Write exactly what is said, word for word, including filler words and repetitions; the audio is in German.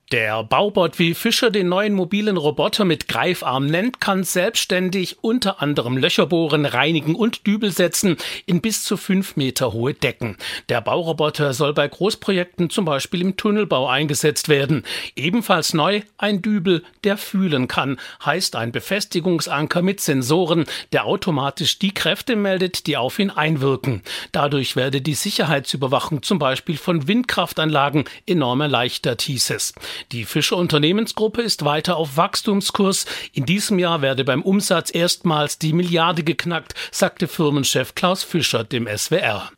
Der Baubot, wie Fischer den neuen mobilen Roboter mit Greifarm nennt, kann selbstständig unter anderem Löcher bohren, reinigen und Dübel setzen in bis zu fünf Meter hohe Decken. Der Bauroboter soll bei Großprojekten zum Beispiel im Tunnelbau eingesetzt werden. Ebenfalls neu ein Dübel, der fühlen kann, heißt ein Befestigungsanker mit Sensoren, der automatisch die Kräfte meldet, die auf ihn einwirken. Dadurch werde die Sicherheitsüberwachung zum Beispiel von Windkraftanlagen enorm erleichtert, hieß es. Die Fischer Unternehmensgruppe ist weiter auf Wachstumskurs. In diesem Jahr werde beim Umsatz erstmals die Milliarde geknackt, sagte Firmenchef Klaus Fischer dem S W R.